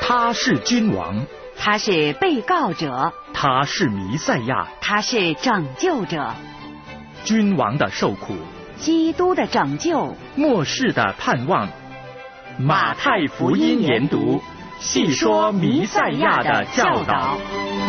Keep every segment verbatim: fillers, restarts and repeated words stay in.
他是君王， 他是被告者， 他是弥赛亚， 他是拯救者。 君王的受苦， 基督的拯救， 末世的盼望。马太福音研读，细说弥赛亚的教导。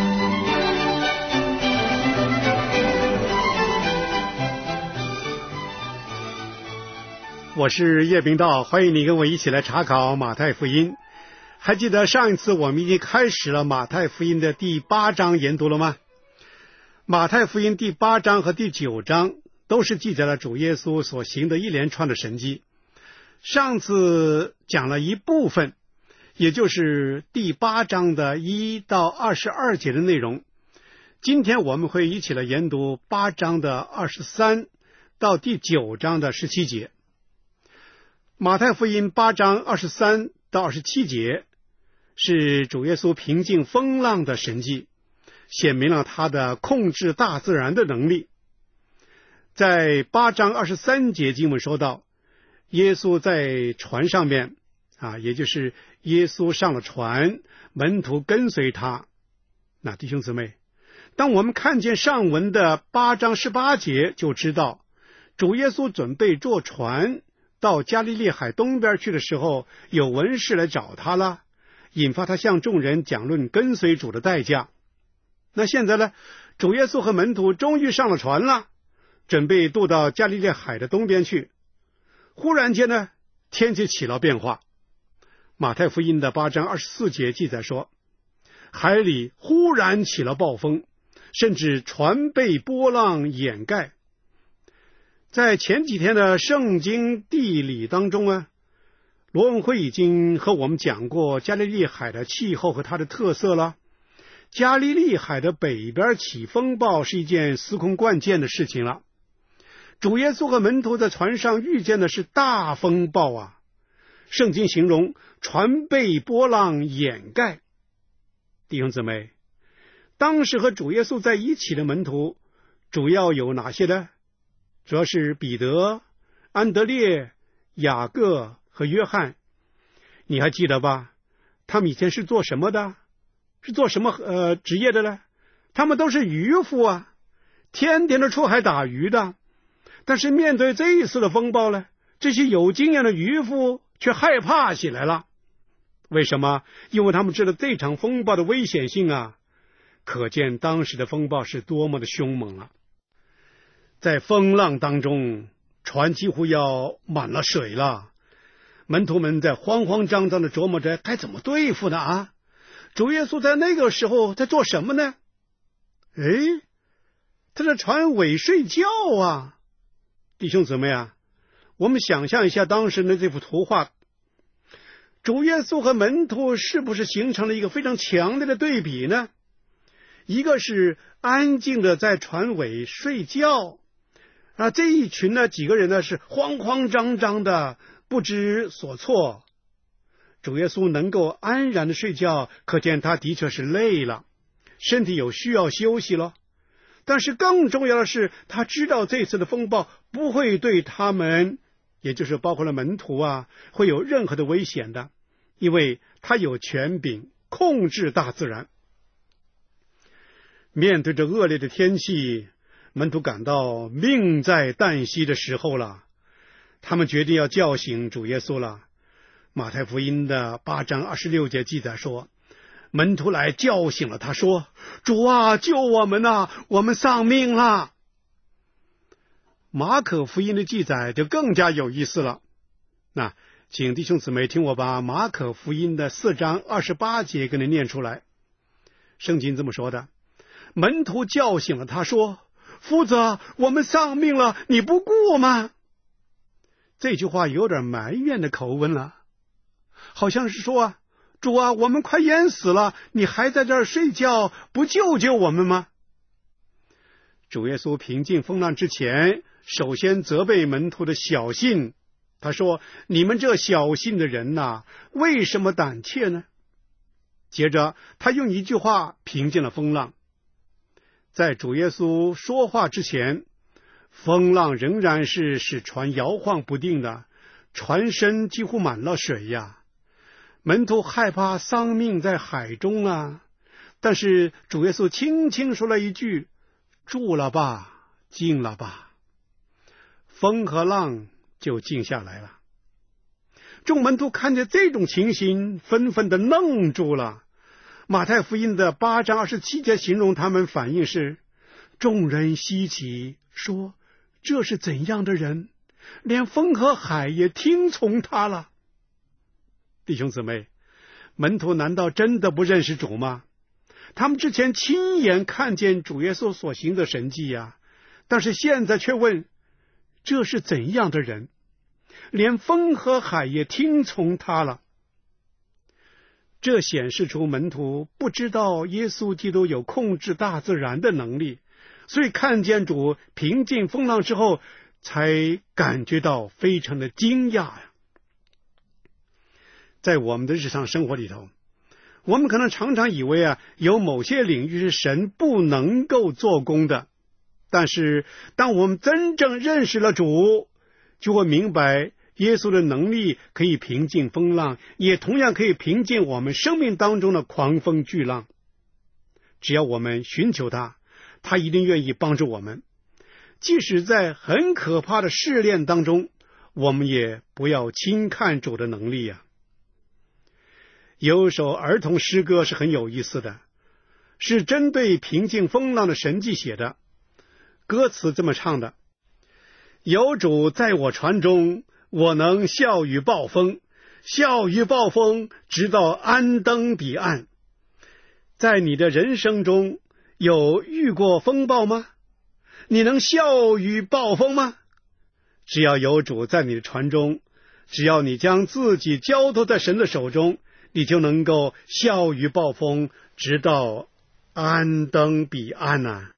我是叶明道，欢迎你跟我一起来查考马太福音。还记得上一次我们已经开始了马太福音的第八章研读了吗？马太福音第八章和第九章都是记载了主耶稣所行的一连串的神迹。上次讲了一部分，也就是第八章的一到二十二节的内容。今天我们会一起来研读八章的二十三到第九章的十七节。马太福音八章二十三到二十七节是主耶稣平静风浪的神迹，显明了他的控制大自然的能力。在八章二十三节经文说到，耶稣在船上面啊，也就是耶稣上了船，门徒跟随他。那弟兄姊妹，当我们看见上文的八章十八节，就知道主耶稣准备坐船到加利利海东边去的时候，有文士来找他了，引发他向众人讲论跟随主的代价。那现在呢，主耶稣和门徒终于上了船了，准备渡到加利利海的东边去。忽然间呢，天气起了变化。马太福音的八章二十四节记载说，海里忽然起了暴风，甚至船被波浪掩盖。在前几天的圣经地理当中啊，罗文辉已经和我们讲过加利利海的气候和它的特色了。加利利海的北边起风暴是一件司空见惯的事情了。主耶稣和门徒在船上遇见的是大风暴啊，圣经形容船被波浪掩盖。弟兄姊妹，当时和主耶稣在一起的门徒主要有哪些呢？主要是彼得、安德烈、雅各和约翰。你还记得吧？他们以前是做什么的？是做什么呃职业的呢？他们都是渔夫啊，天天都出海打鱼的。但是面对这一次的风暴呢，这些有经验的渔夫却害怕起来了。为什么？因为他们知道这场风暴的危险性啊，可见当时的风暴是多么的凶猛了。在风浪当中，船几乎要满了水了，门徒们在慌慌张张的琢磨着该怎么对付呢啊！主耶稣在那个时候在做什么呢？哎，他在船尾睡觉啊！弟兄姊妹啊，我们想象一下当时的这幅图画，主耶稣和门徒是不是形成了一个非常强烈的对比呢？一个是安静的在船尾睡觉啊，这一群呢几个人呢是慌慌张张的不知所措。主耶稣能够安然的睡觉，可见他的确是累了，身体有需要休息了。但是更重要的是，他知道这次的风暴不会对他们，也就是包括了门徒啊，会有任何的危险的，因为他有权柄控制大自然。面对着恶劣的天气，门徒感到命在旦夕的时候了，他们决定要叫醒主耶稣了。马太福音的八章二十六节记载说，门徒来叫醒了他，说：主啊，救我们啊，我们丧命了。马可福音的记载就更加有意思了。那请弟兄姊妹听我把马可福音的四章二十八节给你念出来。圣经这么说的，门徒叫醒了他，说：夫子，我们丧命了，你不顾吗？这句话有点埋怨的口吻了，好像是说啊，主啊，我们快淹死了，你还在这儿睡觉，不救救我们吗？主耶稣平静风浪之前，首先责备门徒的小信。他说：你们这小信的人呐，为什么胆怯呢？接着他用一句话平静了风浪。在主耶稣说话之前，风浪仍然是使船摇晃不定的，船身几乎满了水呀。 门徒害怕丧命在海中啊，但是主耶稣轻轻说了一句：住了吧，静了吧。风和浪就静下来了。众门徒看见这种情形，纷纷的愣住了。马太福音的八章二十七节形容他们反应是：众人稀奇，说这是怎样的人，连风和海也听从他了。弟兄姊妹，门徒难道真的不认识主吗？他们之前亲眼看见主耶稣所行的神迹呀、啊，但是现在却问，这是怎样的人，连风和海也听从他了。这显示出门徒不知道耶稣基督有控制大自然的能力，所以看见主平静风浪之后，才感觉到非常的惊讶呀。在我们的日常生活里头，我们可能常常以为啊，有某些领域是神不能够做工的，但是当我们真正认识了主，就会明白耶稣的能力可以平静风浪，也同样可以平静我们生命当中的狂风巨浪。只要我们寻求他，他一定愿意帮助我们。即使在很可怕的试炼当中，我们也不要轻看主的能力呀、啊。有首儿童诗歌是很有意思的，是针对平静风浪的神迹写的。歌词这么唱的：有主在我船中，我能笑语暴风，笑语暴风，直到安登彼岸。在你的人生中有遇过风暴吗？你能笑语暴风吗？只要有主在你的船中，只要你将自己交托在神的手中，你就能够笑语暴风，直到安登彼岸啊。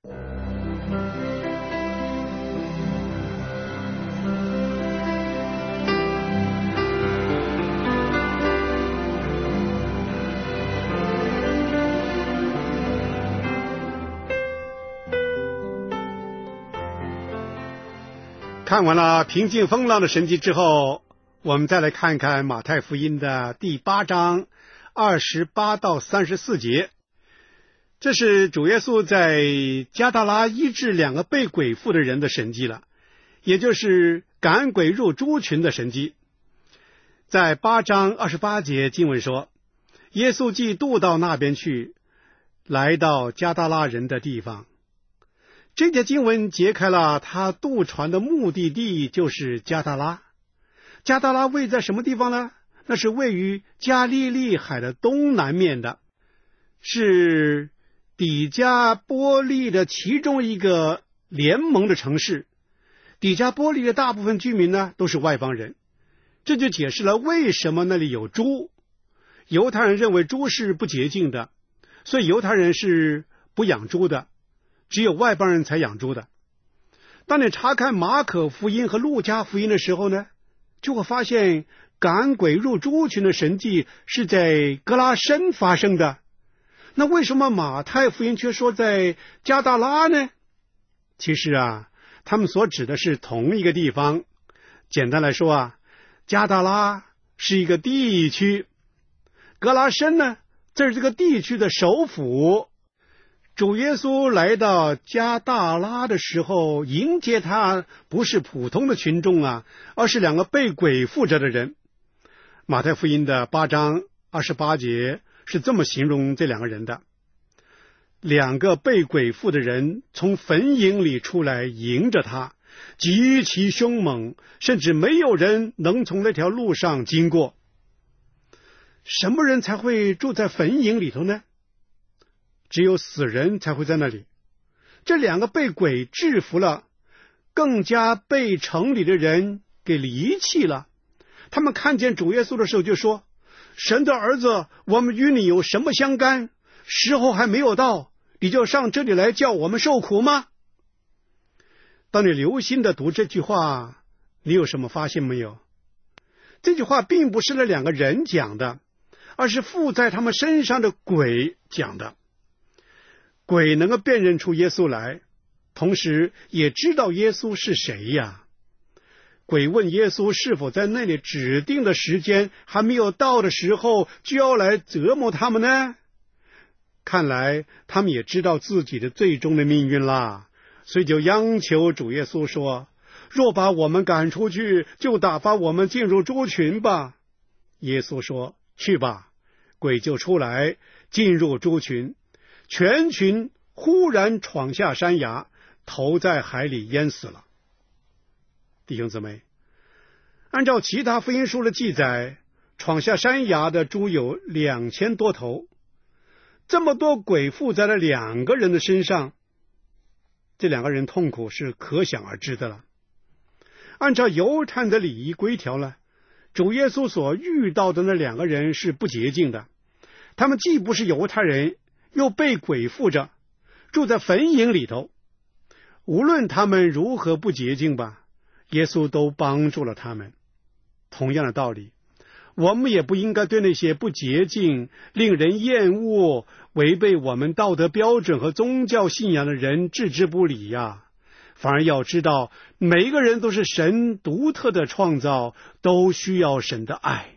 看完了平静风浪的神迹之后，我们再来看看马太福音的第八章二十八到三十四节。这是主耶稣在加大拉医治两个被鬼附的人的神迹了，也就是赶鬼入猪群的神迹。在八章二十八节经文说，耶稣既渡到那边去，来到加大拉人的地方。这节经文揭开了他渡船的目的地，就是加大拉。加大拉位在什么地方呢？那是位于加利利海的东南面的，是底加波利的其中一个联盟的城市。底加波利的大部分居民呢都是外邦人，这就解释了为什么那里有猪。犹太人认为猪是不洁净的，所以犹太人是不养猪的，只有外邦人才养猪的。当你查看马可福音和路加福音的时候呢，就会发现赶鬼入猪群的神迹是在格拉申发生的。那为什么马太福音却说在加大拉呢？其实啊，他们所指的是同一个地方。简单来说啊，加大拉是一个地区，格拉申呢，这是这个地区的首府。主耶稣来到加大拉的时候，迎接他不是普通的群众啊，而是两个被鬼附着的人。马太福音的八章二十八节是这么形容这两个人的：两个被鬼附的人从坟茔里出来迎着他，极其凶猛，甚至没有人能从那条路上经过。什么人才会住在坟茔里头呢？只有死人才会在那里。这两个被鬼制服了，更加被城里的人给离弃了。他们看见主耶稣的时候就说：神的儿子，我们与你有什么相干？时候还没有到，你就上这里来叫我们受苦吗？当你留心的读这句话，你有什么发现没有？这句话并不是那两个人讲的，而是附在他们身上的鬼讲的。鬼能够辨认出耶稣来，同时也知道耶稣是谁呀。 鬼问耶稣是否在那里指定的时间还没有到的时候就要来折磨他们呢？看来他们也知道自己的最终的命运啦，所以就央求主耶稣说，若把我们赶出去，就打发我们进入猪群吧。耶稣说，去吧。鬼就出来进入猪群，全群忽然闯下山崖，投在海里淹死了。弟兄姊妹，按照其他福音书的记载，闯下山崖的猪有两千多头，这么多鬼附在了两个人的身上，这两个人痛苦是可想而知的了。按照犹太的礼仪规条呢，主耶稣所遇到的那两个人是不洁净的，他们既不是犹太人，又被鬼附着，住在坟茔里头。无论他们如何不洁净吧，耶稣都帮助了他们。同样的道理，我们也不应该对那些不洁净、令人厌恶、违背我们道德标准和宗教信仰的人置之不理呀。反而要知道，每一个人都是神独特的创造，都需要神的爱。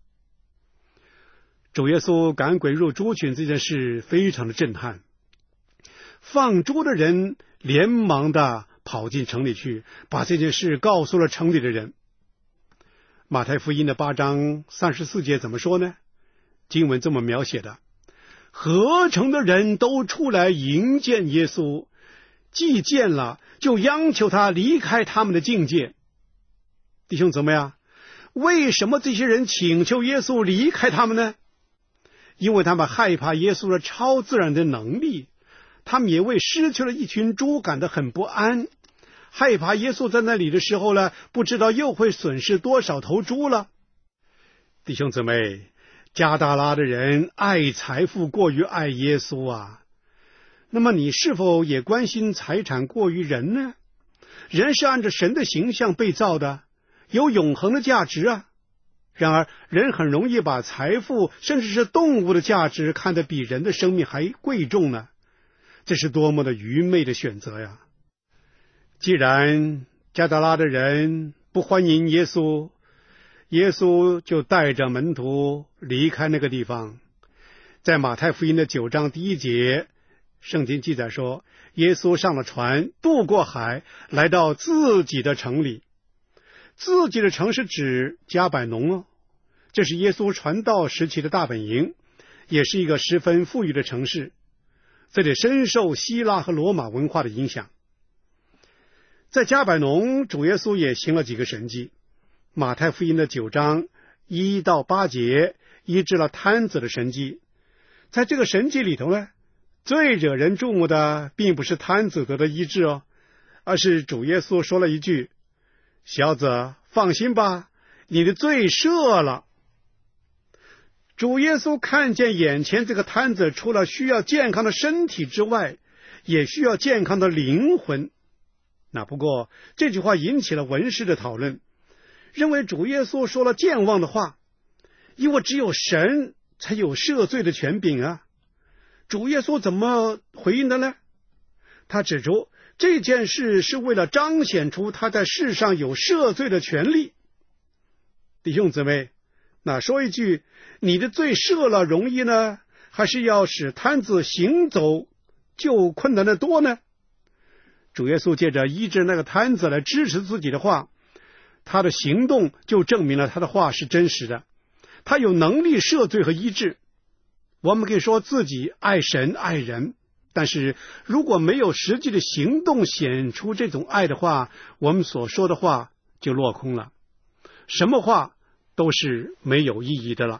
主耶稣赶鬼入猪群这件事非常的震撼，放猪的人连忙的跑进城里去，把这件事告诉了城里的人。马太福音的八章三十四节怎么说呢？经文这么描写的，合城的人都出来迎见耶稣，既见了，就央求他离开他们的境界。弟兄姊妹啊，为什么这些人请求耶稣离开他们呢？因为他们害怕耶稣的超自然的能力，他们也为失去了一群猪感到很不安，害怕耶稣在那里的时候呢，不知道又会损失多少头猪了。弟兄姊妹，加大拉的人爱财富过于爱耶稣啊。那么你是否也关心财产过于人呢？人是按照神的形象被造的，有永恒的价值啊。然而人很容易把财富甚至是动物的价值看得比人的生命还贵重呢，这是多么的愚昧的选择呀！既然加达拉的人不欢迎耶稣，耶稣就带着门徒离开那个地方。在马太福音的九章第一节，圣经记载说，耶稣上了船，渡过海，来到自己的城里。自己的城是指迦百农哦，这是耶稣传道时期的大本营，也是一个十分富裕的城市，这里深受希腊和罗马文化的影响。在迦百农，主耶稣也行了几个神迹。马太福音的九章一到八节医治了瘫子的神迹。在这个神迹里头呢，最惹人注目的并不是瘫子得的医治哦，而是主耶稣说了一句，小子，放心吧，你的罪赦了。主耶稣看见眼前这个瘫子，除了需要健康的身体之外，也需要健康的灵魂。那不过这句话引起了文士的讨论，认为主耶稣说了健忘的话，因为只有神才有赦罪的权柄啊。主耶稣怎么回应的呢？他指出这件事是为了彰显出他在世上有赦罪的权利。弟兄姊妹，那说一句，你的罪赦了容易呢，还是要使瘫子行走就困难的多呢？主耶稣借着医治那个瘫子来支持自己的话，他的行动就证明了他的话是真实的，他有能力赦罪和医治。我们可以说自己爱神爱人，但是如果没有实际的行动显出这种爱的话，我们所说的话就落空了，什么话都是没有意义的了。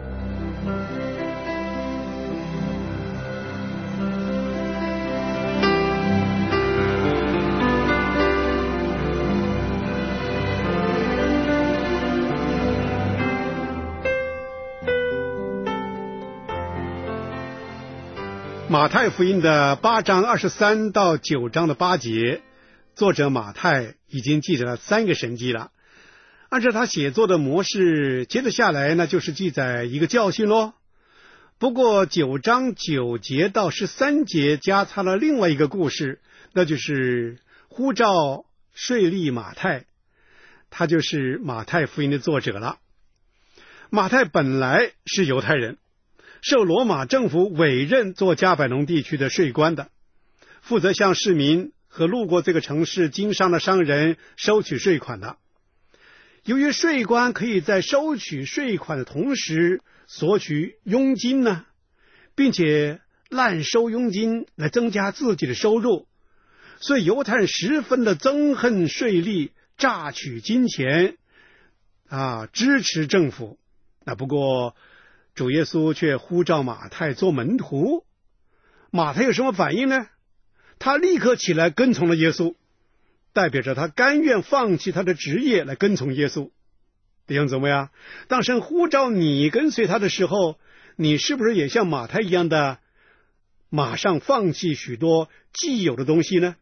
马太福音的八章二十三到九章的八节，作者马太已经记载了三个神迹了。按照他写作的模式，接着下来呢就是记载一个教训咯。不过九章九节到十三节加插了另外一个故事，那就是呼召税吏马太。 他就是马太福音的作者了。马太本来是犹太人，受罗马政府委任做加百农地区的税官的，负责向市民和路过这个城市经商的商人收取税款的。由于税官可以在收取税款的同时索取佣金呢，并且滥收佣金来增加自己的收入，所以犹太人十分的憎恨税吏，榨取金钱啊，支持政府。那不过主耶稣却呼召马太做门徒，马太有什么反应呢？他立刻起来跟从了耶稣，代表着他甘愿放弃他的职业来跟从耶稣。弟兄姊妹啊，当神呼召你跟随他的时候，你是不是也像马太一样的马上放弃许多既有的东西呢？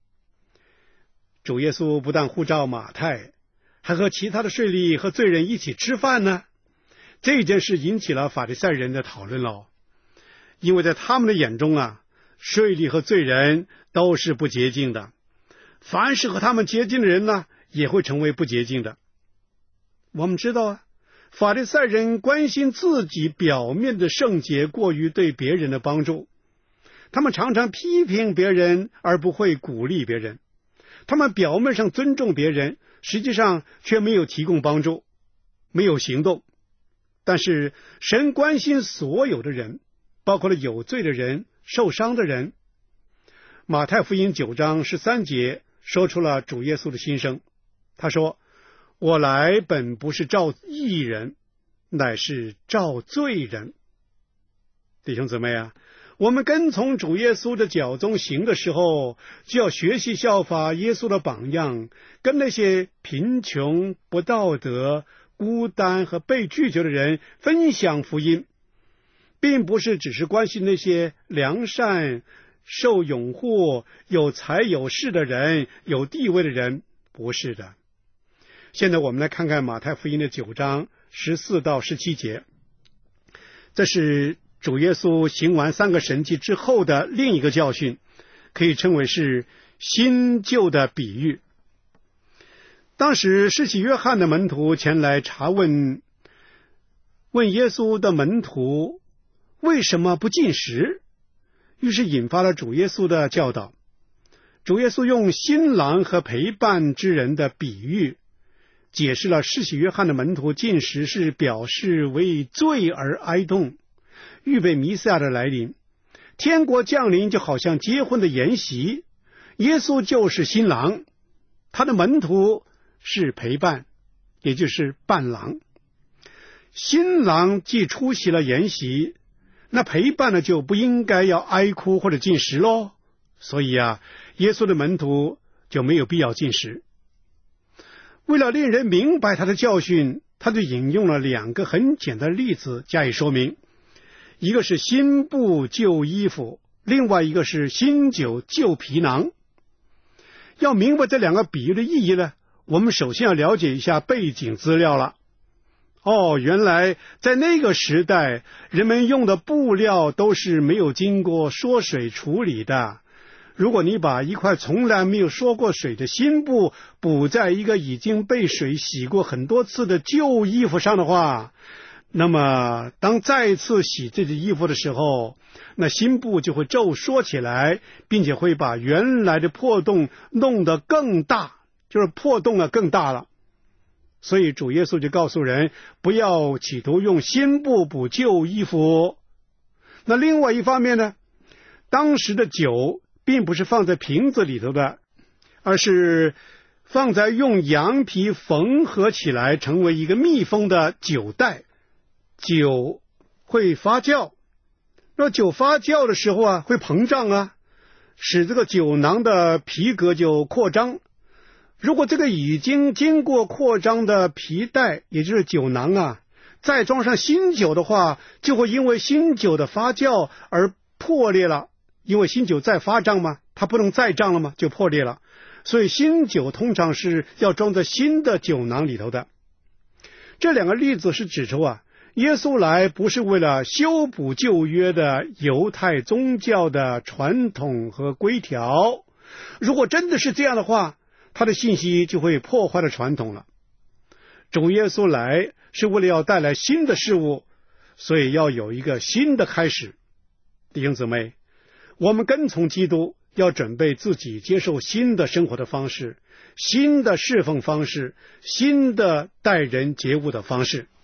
主耶稣不但呼召马太，还和其他的税吏和罪人一起吃饭呢。这件事引起了法利赛人的讨论了，因为在他们的眼中啊，税吏和罪人都是不洁净的，凡是和他们接近的人呢，也会成为不洁净的。我们知道啊，法利赛人关心自己表面的圣洁，过于对别人的帮助。他们常常批评别人，而不会鼓励别人。他们表面上尊重别人，实际上却没有提供帮助，没有行动。但是神关心所有的人，包括了有罪的人、受伤的人。马太福音九章十三节说出了主耶稣的心声，他说：我来本不是召义人，乃是召罪人。弟兄姊妹啊，我们跟从主耶稣的脚踪行的时候，就要学习效法耶稣的榜样，跟那些贫穷、不道德、孤单和被拒绝的人分享福音，并不是只是关心那些良善、受拥护、有财有势的人、有地位的人，不是的。现在我们来看看马太福音的九章十四到十七节，这是主耶稣行完三个神迹之后的另一个教训，可以称为是新旧的比喻。当时施洗约翰的门徒前来查问，问耶稣的门徒为什么不禁食，于是引发了主耶稣的教导。主耶稣用新郎和陪伴之人的比喻，解释了施洗约翰的门徒禁食是表示为罪而哀痛，预备弥赛亚的来临。天国降临就好像结婚的筵席，耶稣就是新郎，他的门徒是陪伴，也就是伴郎。新郎既出席了筵席，那陪伴呢就不应该要哀哭或者禁食咯。所以啊，耶稣的门徒就没有必要禁食。为了令人明白他的教训，他就引用了两个很简单的例子加以说明，一个是新布旧衣服，另外一个是新酒旧皮囊。要明白这两个比喻的意义呢，我们首先要了解一下背景资料了。哦，原来在那个时代，人们用的布料都是没有经过缩水处理的。如果你把一块从来没有缩过水的新布补在一个已经被水洗过很多次的旧衣服上的话，那么当再次洗这件衣服的时候，那新布就会皱缩起来，并且会把原来的破洞弄得更大，就是破洞了更大了。所以主耶稣就告诉人，不要企图用新布补旧衣服。那另外一方面呢，当时的酒并不是放在瓶子里头的，而是放在用羊皮缝合起来成为一个密封的酒袋。酒会发酵，那酒发酵的时候啊，会膨胀啊，使这个酒囊的皮革就扩张。如果这个已经经过扩张的皮带，也就是酒囊啊，再装上新酒的话，就会因为新酒的发酵而破裂了。因为新酒再发胀嘛，它不能再胀了嘛，就破裂了。所以新酒通常是要装在新的酒囊里头的。这两个例子是指出啊，耶稣来不是为了修补旧约的犹太宗教的传统和规条。如果真的是这样的话，他的信息就会破坏了传统了， 主耶稣来是为了要带来新的事物，所以要有一个新的开始。弟兄姊妹，我们跟从基督，要准备自己接受新的生活的方式，新的侍奉方式，新的待人接物的方式。